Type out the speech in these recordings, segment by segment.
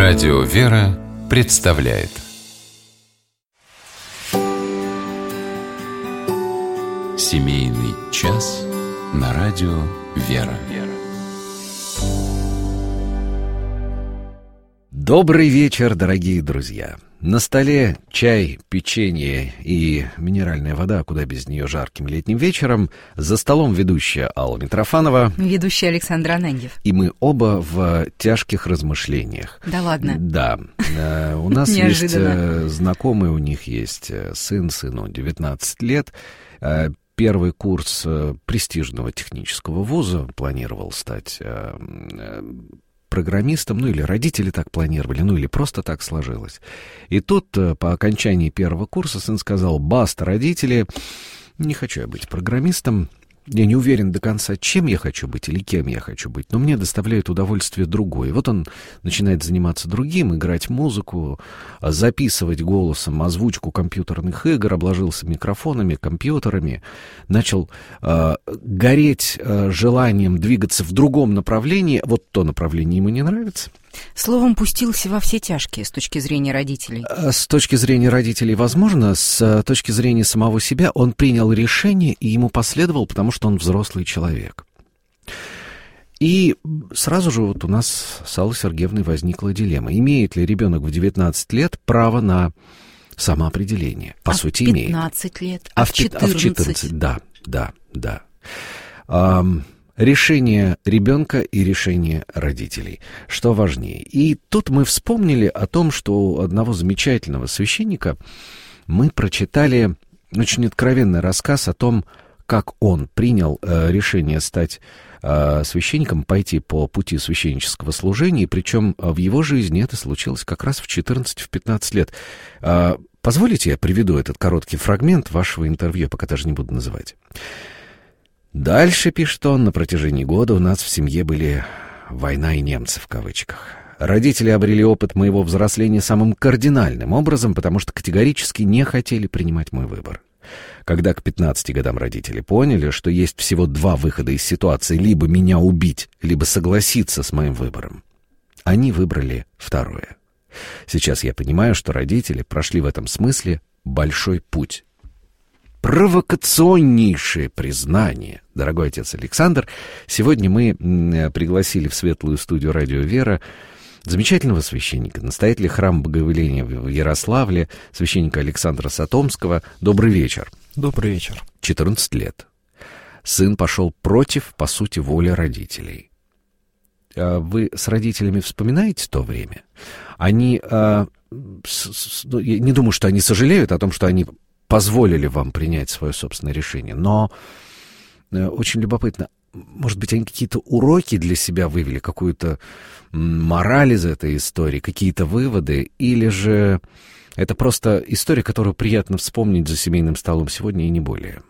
Радио «Вера» представляет семейный час на радио «Вера». Добрый вечер, дорогие друзья! На столе чай, печенье и минеральная вода, куда без нее жарким летним вечером. За столом ведущая Алла Митрофанова. Ведущий Александр Ананьев. И мы оба в тяжких размышлениях. Да ладно? Да. У нас есть знакомый, у них есть сыну 19 лет. Первый курс престижного технического вуза, планировал стать программистом, или родители так планировали, или просто так сложилось. И тут по окончании первого курса сын сказал: «Баста, родители, не хочу я быть программистом, я не уверен до конца, чем я хочу быть или кем я хочу быть, но мне доставляет удовольствие другое». И вот он начинает заниматься другим, играть музыку, записывать голосом озвучку компьютерных игр, обложился микрофонами, компьютерами, начал гореть желанием двигаться в другом направлении. Вот то направление ему не нравится. Словом, пустился во все тяжкие с точки зрения родителей. С точки зрения родителей, возможно, с точки зрения самого себя он принял решение и ему последовал, потому что он взрослый человек. И сразу же вот у нас с Аллой Сергеевной возникла дилемма. Имеет ли ребенок в 19 лет право на самоопределение? По сути, имеет. А в 15 лет? А в 14? Да. Решение ребенка и решение родителей. Что важнее? И тут мы вспомнили о том, что у одного замечательного священника мы прочитали очень откровенный рассказ о том, как он принял решение стать священником, пойти по пути священнического служения, причем в его жизни это случилось как раз в 14-15 лет. Позволите, я приведу этот короткий фрагмент вашего интервью, пока даже не буду называть. Дальше, пишет он, на протяжении года у нас в семье были «война и немцы» в кавычках. Родители обрели опыт моего взросления самым кардинальным образом, потому что категорически не хотели принимать мой выбор. Когда к 15 годам родители поняли, что есть всего два выхода из ситуации: либо меня убить, либо согласиться с моим выбором, они выбрали второе. Сейчас я понимаю, что родители прошли в этом смысле большой путь. Провокационнейшее признание, дорогой отец Александр. Сегодня мы пригласили в светлую студию «Радио Вера» замечательного священника, настоятеля храма Богоявления в Ярославле, священника Александра Сатомского. Добрый вечер. Добрый вечер. 14 лет. Сын пошел против, по сути, воли родителей. Вы с родителями вспоминаете то время? Они, я не думаю, что они сожалеют о том, что они позволили вам принять свое собственное решение. Но очень любопытно, может быть, они какие-то уроки для себя вывели, какую-то мораль из этой истории, какие-то выводы, или же это просто история, которую приятно вспомнить за семейным столом сегодня и не более?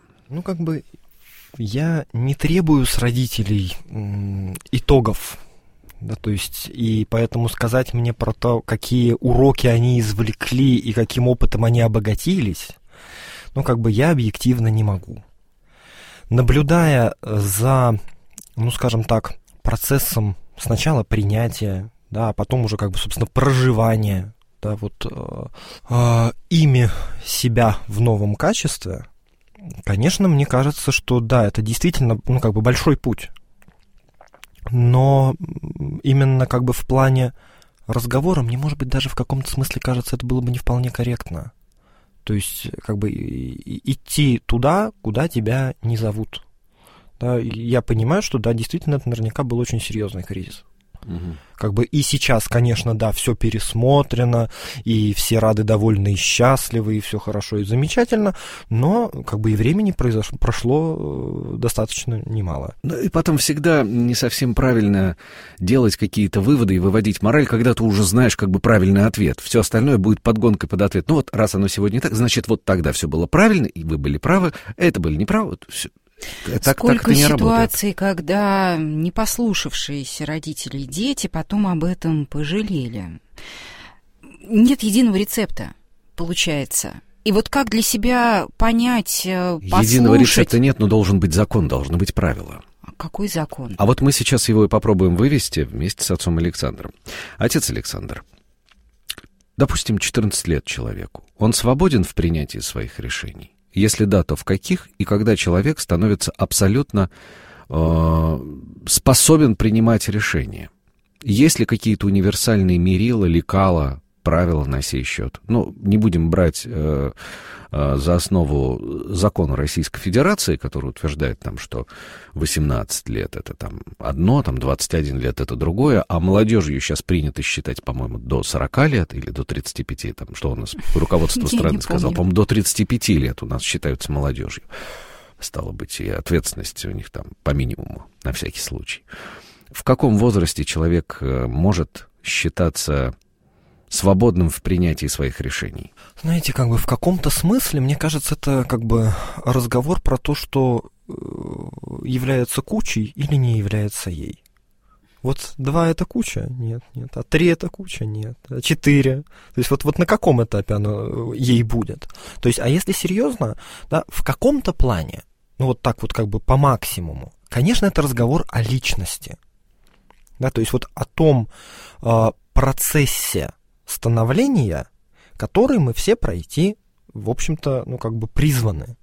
Я не требую с родителей итогов. Да, то есть, и поэтому сказать мне про то, какие уроки они извлекли и каким опытом они обогатились, я объективно не могу. Наблюдая за, процессом сначала принятия, да, а потом уже, собственно, проживания, да, ими себя в новом качестве, конечно, мне кажется, что да, это действительно, большой путь. Но именно в плане разговора мне, может быть, даже в каком-то смысле кажется, это было бы не вполне корректно. То есть, идти туда, куда тебя не зовут. Да, я понимаю, что, да, действительно, это наверняка был очень серьезный кризис. Угу. И сейчас, конечно, да, все пересмотрено, и все рады, довольны и счастливы, и все хорошо и замечательно, но, и времени прошло достаточно немало. Ну, и потом всегда не совсем правильно делать какие-то выводы и выводить мораль, когда ты уже знаешь правильный ответ. Все остальное будет подгонкой под ответ. Раз оно сегодня так, значит, тогда все было правильно, и вы были правы, это были неправы, все. Сколько ситуаций, когда не послушавшиеся родителей дети потом об этом пожалели. Нет единого рецепта, получается. И как для себя понять, послушать... Единого рецепта нет, но должен быть закон, должны быть правила. Какой закон? А мы сейчас его и попробуем вывести вместе с отцом Александром. Отец Александр, допустим, 14 лет человеку. Он свободен в принятии своих решений? Если да, то в каких? И когда человек становится абсолютно способен принимать решения? Есть ли какие-то универсальные мерила, лекала, правила на сей счет? Ну, не будем брать за основу закон Российской Федерации, который утверждает, там, что 18 лет — это там одно, там 21 лет — это другое, а молодежью сейчас принято считать, по-моему, до 40 лет или до 35, там, что у нас руководство страны сказало, по-моему, до 35 лет у нас считаются молодежью. Стало быть, и ответственность у них там по минимуму, на всякий случай. В каком возрасте человек может считаться свободным в принятии своих решений? Знаете, как бы в каком-то смысле, мне кажется, это как бы разговор про то, что является кучей или не является ей. Вот 2 — это куча? Нет. А 3 — это куча? Нет. А 4? То есть вот на каком этапе оно ей будет? То есть, а если серьезно, да, в каком-то плане, ну вот так вот как бы по максимуму, конечно, это разговор о личности. Да, то есть вот о том процессе становления, который мы все пройти, в общем-то, ну как бы призваны.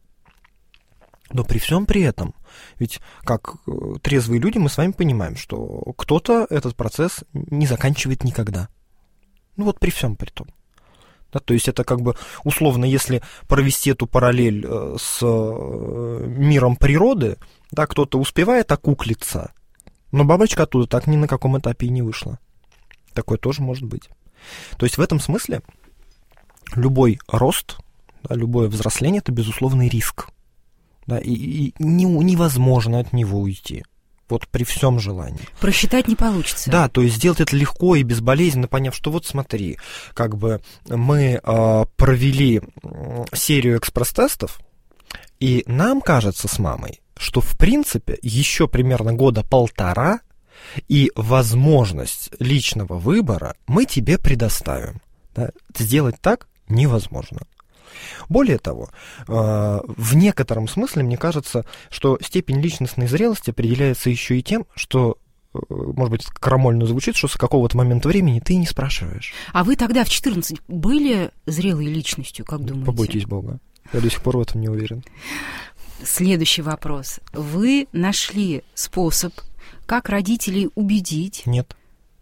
Но при всем при этом, ведь как трезвые люди мы с вами понимаем, что кто-то этот процесс не заканчивает никогда. Ну вот при всем при том. Да, то есть это как бы условно, если провести эту параллель с миром природы, да, кто-то успевает окуклиться, но бабочка оттуда так ни на каком этапе и не вышла. Такое тоже может быть. То есть в этом смысле любой рост, да, любое взросление — это безусловный риск. Да, и невозможно от него уйти. Вот при всем желании. Просчитать не получится. Да, то есть сделать это легко и безболезненно, поняв, что вот смотри, как бы мы провели серию экспресс-тестов, и нам кажется с мамой, что в принципе еще примерно 1-1.5 года и возможность личного выбора мы тебе предоставим. Да? Сделать так невозможно. Более того, в некотором смысле, мне кажется, что степень личностной зрелости определяется еще и тем, что, может быть, крамольно звучит, что с какого-то момента времени ты и не спрашиваешь. А вы тогда в 14 были зрелой личностью, как думаете? Побойтесь Бога. Я до сих пор в этом не уверен. Следующий вопрос. Вы нашли способ, как родителей убедить? Нет.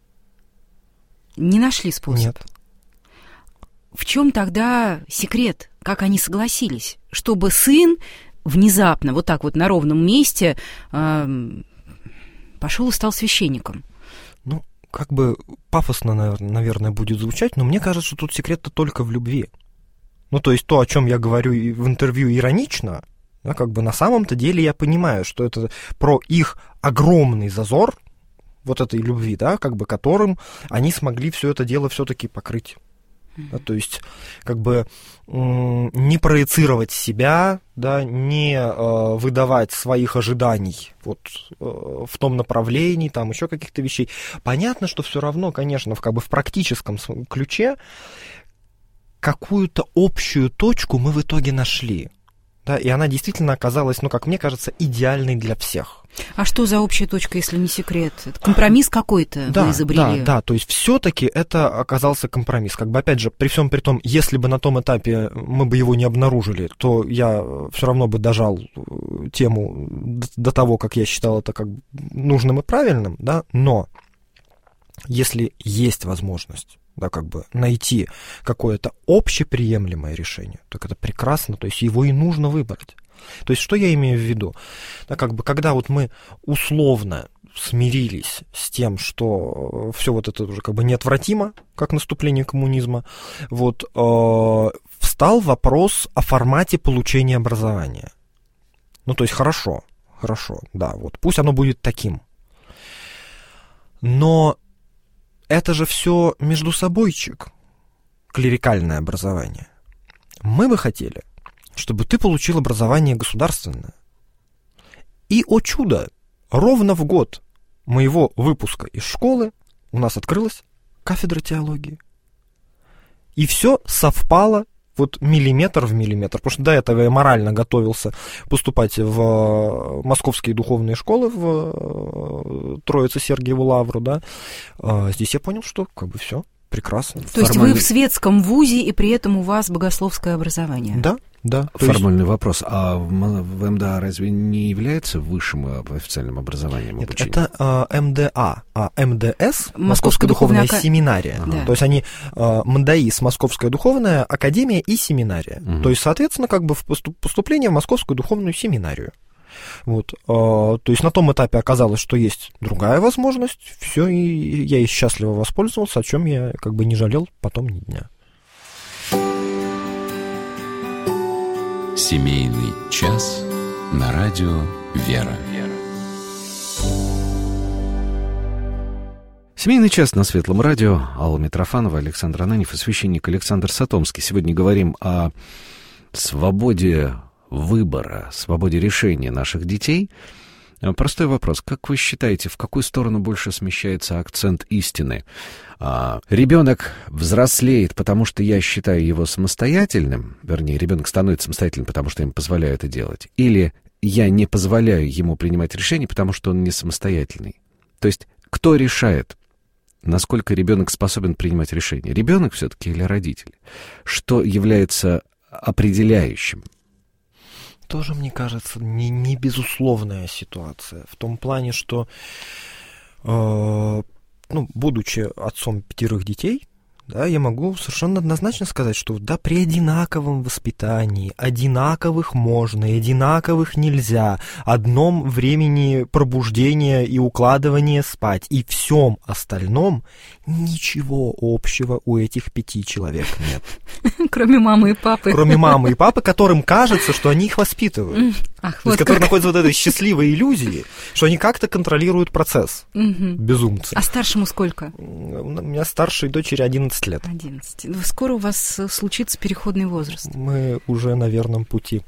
Не нашли способ? Нет. В чем тогда секрет? Как они согласились? Чтобы сын внезапно, вот так вот на ровном месте, пошел и стал священником? Ну, как бы пафосно, наверное, будет звучать, но мне кажется, что тут секрет-то только в любви. Ну, то есть то, о чем я говорю в интервью иронично, да, как бы на самом-то деле я понимаю, что это про их огромный зазор вот этой любви, да, как бы которым они смогли все это дело все-таки покрыть. Да, то есть, как бы не проецировать себя, да, не выдавать своих ожиданий вот, в том направлении, там еще каких-то вещей. Понятно, что все равно, конечно, как бы в практическом ключе какую-то общую точку мы в итоге нашли. Да, и она действительно оказалась, ну, как мне кажется, идеальной для всех. А что за общая точка, если не секрет? Это компромисс какой-то вы изобрели? Да, то есть все-таки это оказался компромисс. Как бы, опять же, при всем при том, если бы на том этапе мы бы его не обнаружили, то я все равно бы дожал тему до того, как я считал это как нужным и правильным, да, но если есть возможность, да, как бы найти какое-то общеприемлемое решение, так это прекрасно, то есть его и нужно выбрать. То есть что я имею в виду? Да, как бы, когда вот мы условно смирились с тем, что все вот это уже как бы неотвратимо, как наступление коммунизма, вот, встал вопрос о формате получения образования. Ну, то есть хорошо, да, вот, пусть оно будет таким. Но это же все между собойчик, клерикальное образование. Мы бы хотели, чтобы ты получил образование государственное. И, о чудо, ровно в год моего выпуска из школы у нас открылась кафедра теологии. И все совпало вот миллиметр в миллиметр. Потому что до этого я морально готовился поступать в московские духовные школы, в Троице Сергиеву Лавру, да. Здесь я понял, что как бы все. прекрасно. То есть вы в светском вузе, и при этом у вас богословское образование? Да. Да. Формальный вопрос. А в МДА разве не является высшим официальным образованием обучения? Нет, это МДА, а МДС, Московская духовная семинария. Да. То есть они МДАИС, Московская духовная академия и семинария. То есть, соответственно, как бы поступление в Московскую духовную семинарию. Вот. То есть на том этапе оказалось, что есть другая возможность, все, и я ей счастливо воспользовался, о чем я как бы не жалел потом ни дня. Семейный час на радио «Вера». Семейный час на Светлом радио. Алла Митрофанова, Александр Ананьев и священник Александр Сатомский. Сегодня говорим о свободе выбора, свободе решения наших детей. Простой вопрос. Как вы считаете, в какую сторону больше смещается акцент истины? Ребенок взрослеет, потому что я считаю его самостоятельным, вернее, ребенок становится самостоятельным, потому что я ему позволяю это делать, или я не позволяю ему принимать решения, потому что он не самостоятельный? То есть, кто решает, насколько ребенок способен принимать решения? Ребенок все-таки или родители? Что является определяющим? Тоже, мне кажется, не безусловная ситуация. В том плане, что, будучи отцом 5 детей, да, я могу совершенно однозначно сказать, что да, при одинаковом воспитании, одинаковых можно, одинаковых нельзя, одном времени пробуждения и укладывания спать, и всем остальном ничего общего у этих 5 человек нет. Кроме мамы и папы. Кроме мамы и папы, которым кажется, что они их воспитывают. То есть, которые находятся в этой счастливой иллюзии, что они как-то контролируют процесс. Безумцы. А старшему сколько? У меня старшей дочери 11 лет. 11. Скоро у вас случится переходный возраст. Мы уже на верном пути.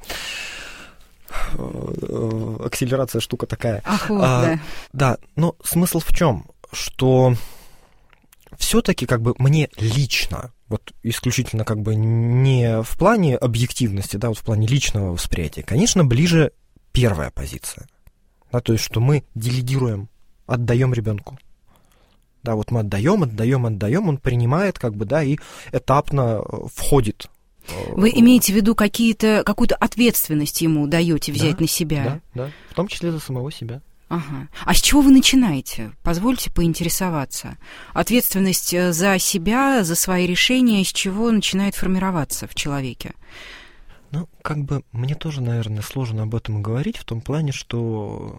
Акселерация штука такая. Да. Да, но смысл в чем? Что все-таки как бы мне лично, вот исключительно как бы не в плане объективности, да, вот в плане личного восприятия, конечно, ближе первая позиция. Да, то есть, что мы делегируем, отдаем ребенку. Да, вот мы отдаем, он принимает, как бы, да, и этапно входит. Вы имеете в виду какую-то ответственность ему даете взять на себя? Да, в том числе за самого себя. Ага. А с чего вы начинаете? Позвольте поинтересоваться. Ответственность за себя, за свои решения, с чего начинает формироваться в человеке? Ну, как бы мне тоже, наверное, сложно об этом говорить, в том плане, что,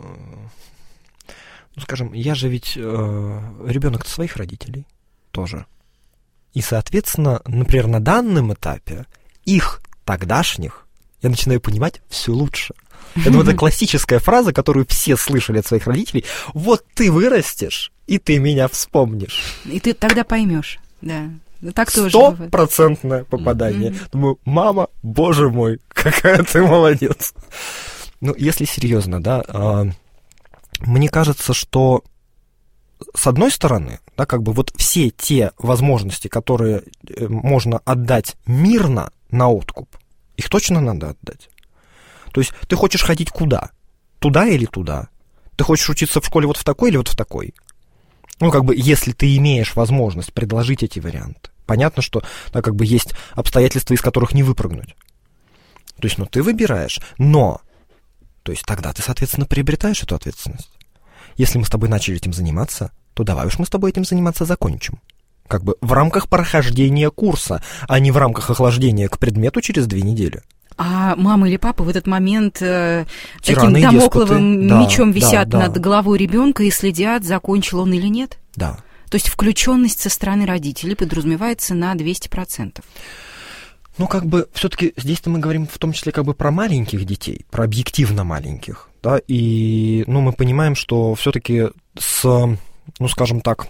скажем, я же ведь ребенок своих родителей тоже. И, соответственно, например, на данном этапе их тогдашних я начинаю понимать все лучше. Я думаю, это классическая фраза, которую все слышали от своих родителей. Вот ты вырастешь, и ты меня вспомнишь. И ты тогда поймешь, да. Так тоже 100% попадание. Думаю, мама, боже мой, какая ты молодец. Ну, если серьезно, да, мне кажется, что с одной стороны, да, как бы вот все те возможности, которые можно отдать мирно на откуп, их точно надо отдать. То есть ты хочешь ходить куда? Туда или туда? Ты хочешь учиться в школе вот в такой или вот в такой? Ну, как бы, если ты имеешь возможность предложить эти варианты, понятно, что, да, как бы есть обстоятельства, из которых не выпрыгнуть. То есть, ты выбираешь, но, то есть тогда ты, соответственно, приобретаешь эту ответственность. Если мы с тобой начали этим заниматься, то давай уж мы с тобой этим заниматься закончим. Как бы в рамках прохождения курса, а не в рамках охлаждения к предмету через 2 недели. А мама или папа в этот момент таким дамокловым мечом висят над головой ребенка и следят, закончил он или нет? Да. То есть включенность со стороны родителей подразумевается на 200%. Ну, как бы, все-таки здесь-то мы говорим в том числе как бы про маленьких детей, про объективно маленьких, да, и, мы понимаем, что все-таки с, скажем так,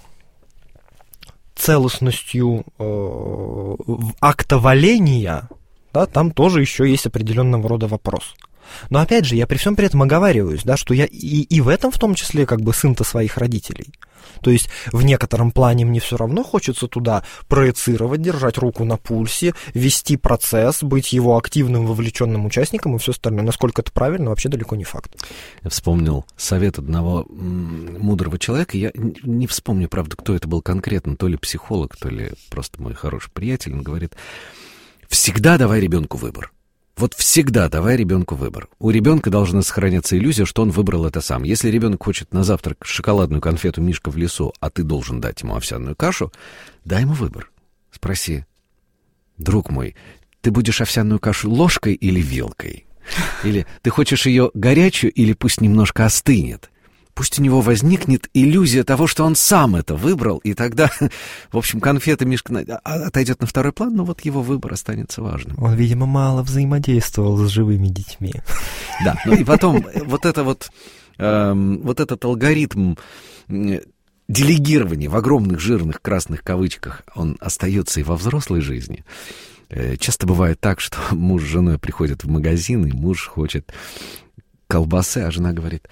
целостностью акта валения, да, там тоже еще есть определенного рода вопрос. Но опять же, я при всем при этом оговариваюсь, да, что я и в этом в том числе как бы сын-то своих родителей. То есть в некотором плане мне все равно хочется туда проецировать, держать руку на пульсе, вести процесс, быть его активным, вовлеченным участником и все остальное. Насколько это правильно, вообще далеко не факт. Я вспомнил совет одного мудрого человека. Я не вспомню, правда, кто это был конкретно, то ли психолог, то ли просто мой хороший приятель. Он говорит: всегда давай ребенку выбор. Вот всегда давай ребенку выбор. У ребенка должна сохраняться иллюзия, что он выбрал это сам. Если ребенок хочет на завтрак шоколадную конфету «Мишка в лесу», а ты должен дать ему овсяную кашу, дай ему выбор. Спроси: друг мой, ты будешь овсяную кашу ложкой или вилкой? Или ты хочешь ее горячую или пусть немножко остынет? Пусть у него возникнет иллюзия того, что он сам это выбрал, и тогда, в общем, конфета Мишка отойдет на второй план, но вот его выбор останется важным. Он, видимо, мало взаимодействовал с живыми детьми. Да, ну и потом вот этот алгоритм делегирования в огромных жирных красных кавычках, он остается и во взрослой жизни. Часто бывает так, что муж с женой приходят в магазин, и муж хочет колбасы, а жена говорит: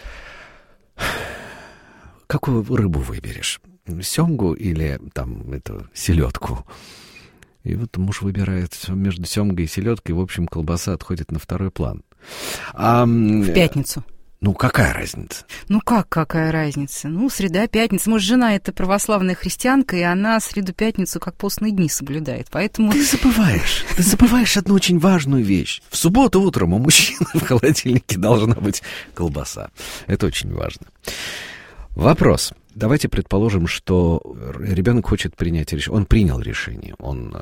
какую рыбу выберешь? Семгу или там эту селедку? И вот муж выбирает между семгой и селедкой, и, в общем, колбаса отходит на второй план. В пятницу. Ну, какая разница? Ну, какая разница? Ну, среда, пятница. Может, жена — это православная христианка, и она среду-пятницу как постные дни соблюдает, поэтому... Ты забываешь одну очень важную вещь. В субботу утром у мужчины в холодильнике должна быть колбаса. Это очень важно. Вопрос. Давайте предположим, что ребенок хочет принять решение. Он принял решение. Он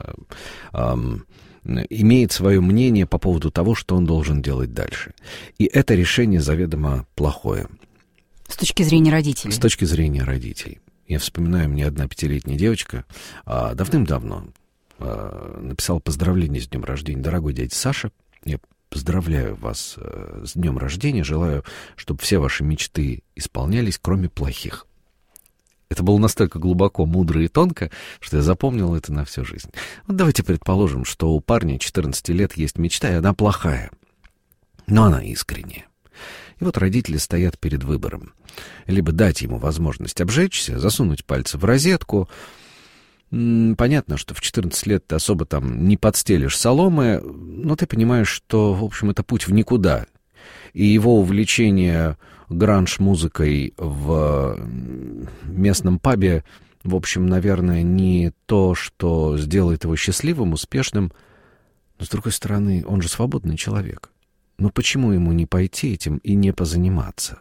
имеет свое мнение по поводу того, что он должен делать дальше. И это решение заведомо плохое. С точки зрения родителей. С точки зрения родителей. Я вспоминаю, мне одна 5-летняя девочка давным-давно написала поздравление с днем рождения. Дорогой дядя Саша, я поздравляю вас с днем рождения. Желаю, чтобы все ваши мечты исполнялись, кроме плохих. Это было настолько глубоко, мудро и тонко, что я запомнил это на всю жизнь. Вот давайте предположим, что у парня 14 лет есть мечта, и она плохая, но она искренняя. И вот родители стоят перед выбором. Либо дать ему возможность обжечься, засунуть пальцы в розетку. Понятно, что в 14 лет ты особо там не подстелишь соломы, но ты понимаешь, что, в общем, это путь в никуда. И его увлечение гранж-музыкой в местном пабе, в общем, наверное, не то, что сделает его счастливым, успешным. Но, с другой стороны, он же свободный человек. Но почему ему не пойти этим и не позаниматься?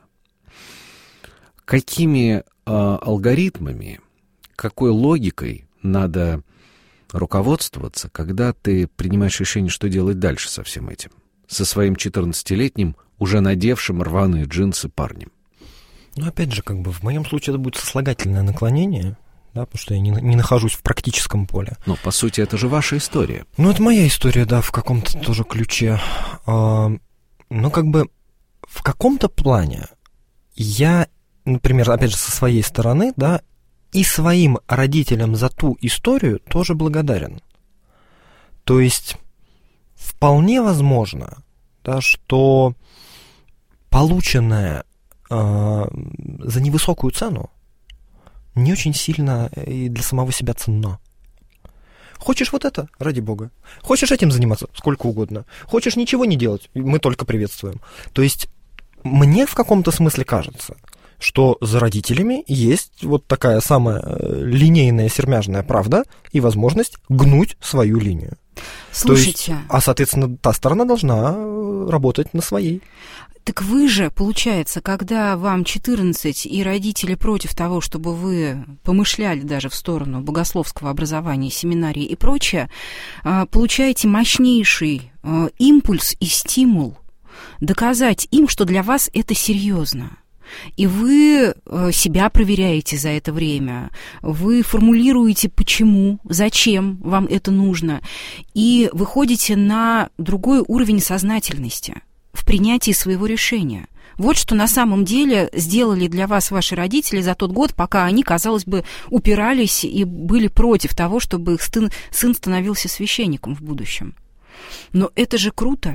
Какими алгоритмами, какой логикой надо руководствоваться, когда ты принимаешь решение, что делать дальше со всем этим? Со своим 14-летним, уже надевшим рваные джинсы парнем. Ну, опять же, как бы в моем случае это будет сослагательное наклонение, да, потому что я не нахожусь в практическом поле. Но, по сути, это же ваша история. Ну, это моя история, да, в каком-то тоже ключе. Ну, как бы в каком-то плане я, например, опять же, со своей стороны, да, и своим родителям за ту историю тоже благодарен. То есть вполне возможно, да, что полученное за невысокую цену не очень сильно и для самого себя ценно. Хочешь вот это? Ради бога. Хочешь этим заниматься? Сколько угодно. Хочешь ничего не делать? Мы только приветствуем. То есть мне в каком-то смысле кажется, что за родителями есть вот такая самая линейная сермяжная правда и возможность гнуть свою линию. Слушайте. То есть, соответственно, та сторона должна работать на своей. Так вы же, получается, когда вам 14 и родители против того, чтобы вы помышляли даже в сторону богословского образования, семинарии и прочее, получаете мощнейший импульс и стимул доказать им, что для вас это серьезно. И вы себя проверяете за это время, вы формулируете, почему, зачем вам это нужно, и выходите на другой уровень сознательности в принятии своего решения. Вот что на самом деле сделали для вас ваши родители за тот год, пока они, казалось бы, упирались и были против того, чтобы их сын становился священником в будущем. Но это же круто.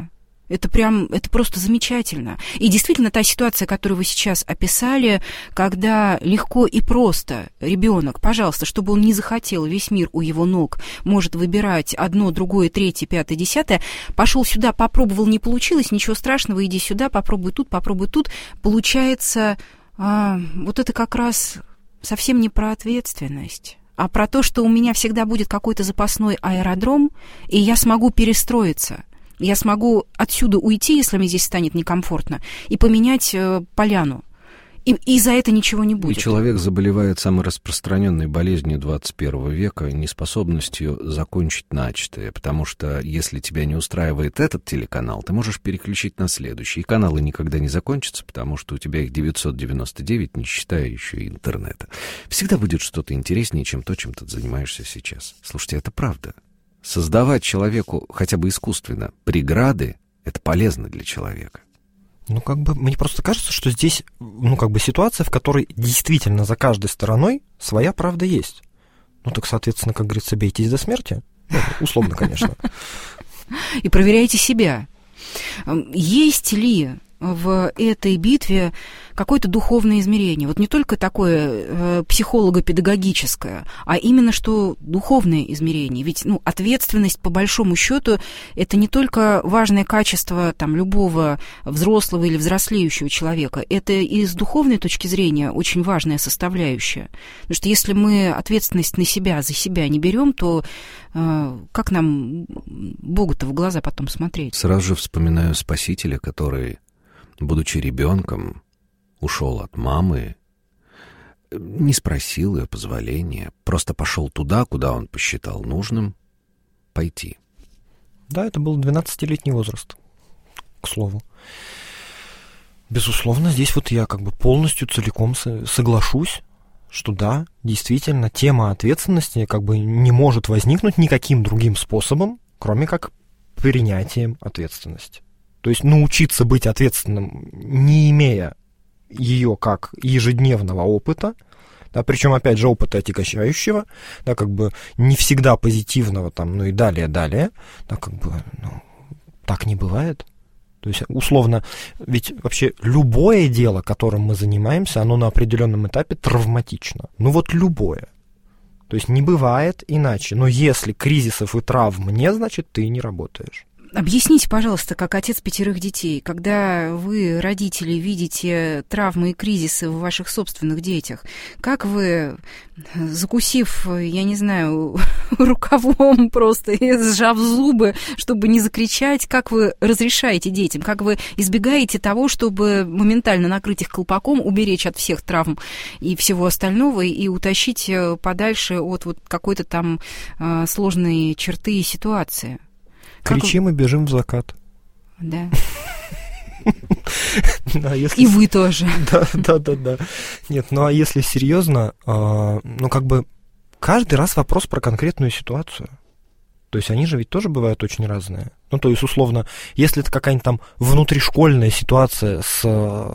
Это просто замечательно. И действительно, та ситуация, которую вы сейчас описали, когда легко и просто ребенок, пожалуйста, чтобы он не захотел, весь мир у его ног, может выбирать одно, другое, третье, пятое, десятое, пошел сюда, попробовал, не получилось, ничего страшного, иди сюда, попробуй тут. Получается, вот это как раз совсем не про ответственность, а про то, что у меня всегда будет какой-то запасной аэродром, и я смогу перестроиться. Я смогу отсюда уйти, если мне здесь станет некомфортно, и поменять поляну. И за это ничего не будет. И человек заболевает самой распространенной болезнью 21 века, неспособностью закончить начатое. Потому что если тебя не устраивает этот телеканал, ты можешь переключить на следующий. И каналы никогда не закончатся, потому что у тебя их 999, не считая еще и интернета. Всегда будет что-то интереснее, чем то, чем ты занимаешься сейчас. Слушайте, это правда. Создавать человеку хотя бы искусственно преграды — это полезно для человека. Мне просто кажется, что здесь, ситуация, в которой действительно за каждой стороной своя правда есть. Так, соответственно, как говорится, бейтесь до смерти. Условно, конечно. И проверяйте себя. Есть ли в этой битве какое-то духовное измерение? Вот не только такое психолого-педагогическое, а именно что духовное измерение. Ведь ответственность, по большому счету, это не только важное качество любого взрослого или взрослеющего человека, это и с духовной точки зрения очень важная составляющая. Потому что если мы ответственность на себя, за себя не берем, то как нам Богу-то в глаза потом смотреть? Сразу же вспоминаю Спасителя, который, будучи ребенком, ушел от мамы, не спросил ее позволения, просто пошел туда, куда он посчитал нужным пойти. Да, это был 12-летний возраст, к слову. Безусловно, здесь я полностью целиком соглашусь, что да, действительно, тема ответственности не может возникнуть никаким другим способом, кроме как принятием ответственности. То есть научиться быть ответственным, не имея ее как ежедневного опыта, да, причем, опять же, опыта отягощающего, да, не всегда позитивного, и далее, да, так не бывает. То есть, условно, ведь вообще любое дело, которым мы занимаемся, оно на определенном этапе травматично. Любое. То есть не бывает иначе. Но если кризисов и травм нет, значит, ты не работаешь. Объясните, пожалуйста, как отец 5 детей, когда вы, родители, видите травмы и кризисы в ваших собственных детях, как вы, закусив, я не знаю, рукавом просто и сжав зубы, чтобы не закричать, как вы разрешаете детям, как вы избегаете того, чтобы моментально накрыть их колпаком, уберечь от всех травм и всего остального и утащить подальше от какой-то там сложной черты и ситуации? Кричим и бежим в закат. Да. И вы тоже. Да. Нет, а если серьезно, каждый раз вопрос про конкретную ситуацию. То есть они же ведь тоже бывают очень разные. То есть, условно, если это какая-нибудь там внутришкольная ситуация с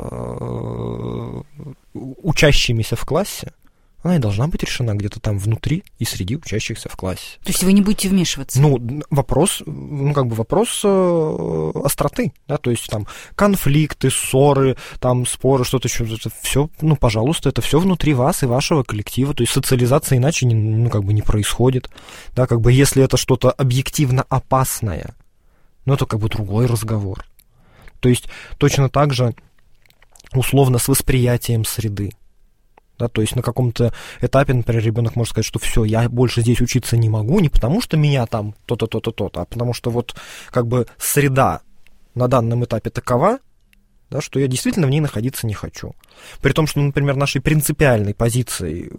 учащимися в классе, она и должна быть решена где-то там внутри и среди учащихся в классе. То есть вы не будете вмешиваться? Вопрос остроты, да, то есть там конфликты, ссоры, там споры, что-то еще, все, пожалуйста, это все внутри вас и вашего коллектива, то есть социализация иначе не происходит, да, если это что-то объективно опасное, это другой разговор. То есть точно так же условно с восприятием среды. Да, то есть на каком-то этапе, например, ребенок может сказать, что все, я больше здесь учиться не могу, не потому что меня там то-то, а потому что среда на данном этапе такова, да, что я действительно в ней находиться не хочу. При том, что, например, нашей принципиальной позицией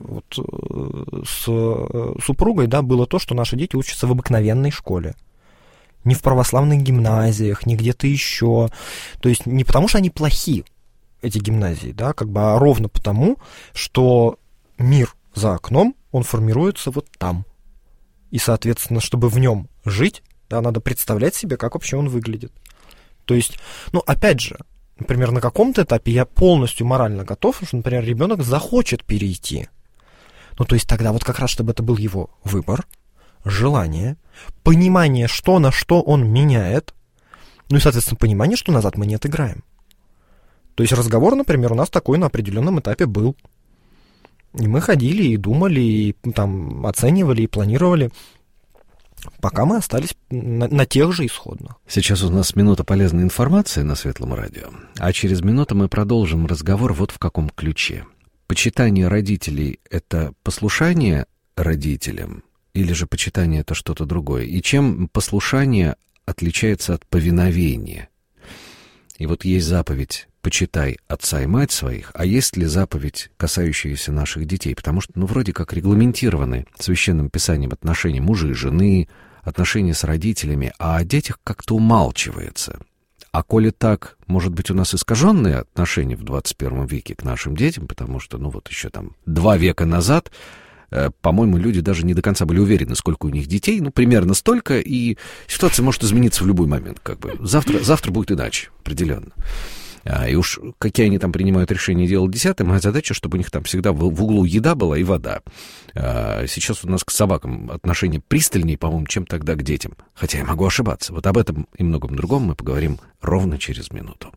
с супругой, да, было то, что наши дети учатся в обыкновенной школе. Не в православных гимназиях, не где-то еще. То есть не потому, что они плохи, эти гимназии, да, а ровно потому, что мир за окном, он формируется там. И, соответственно, чтобы в нем жить, да, надо представлять себе, как вообще он выглядит. То есть, опять же, например, на каком-то этапе я полностью морально готов, что, например, ребенок захочет перейти. То есть тогда как раз, чтобы это был его выбор, желание, понимание, что на что он меняет, Ну и, соответственно, понимание, что назад мы не отыграем. То есть разговор, например, у нас такой на определенном этапе был. И мы ходили, и думали, и там оценивали, и планировали, пока мы остались на тех же исходных. Сейчас у нас минута полезной информации на Светлом радио, а через минуту мы продолжим разговор вот в каком ключе. Почитание родителей — это послушание родителям, или же почитание — это что-то другое? И чем послушание отличается от повиновения? И вот есть заповедь «почитай отца и мать своих», а есть ли заповедь, касающаяся наших детей? Потому что, вроде как регламентированы Священным Писанием отношения мужа и жены, отношения с родителями, а о детях как-то умалчивается. А коли так, может быть, у нас искаженные отношения в 21 веке к нашим детям, потому что, еще 2 века назад, по-моему, люди даже не до конца были уверены, сколько у них детей, примерно столько, и ситуация может измениться в любой момент, Завтра будет иначе, определенно. И уж какие они там принимают решения делать десятым, моя задача, чтобы у них там всегда в углу еда была и вода. Сейчас у нас к собакам отношение пристальнее, по-моему, чем тогда к детям. Хотя я могу ошибаться. Вот об этом и многом другом мы поговорим ровно через минуту.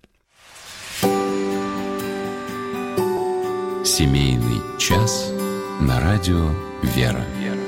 Семейный час на радио «Вера».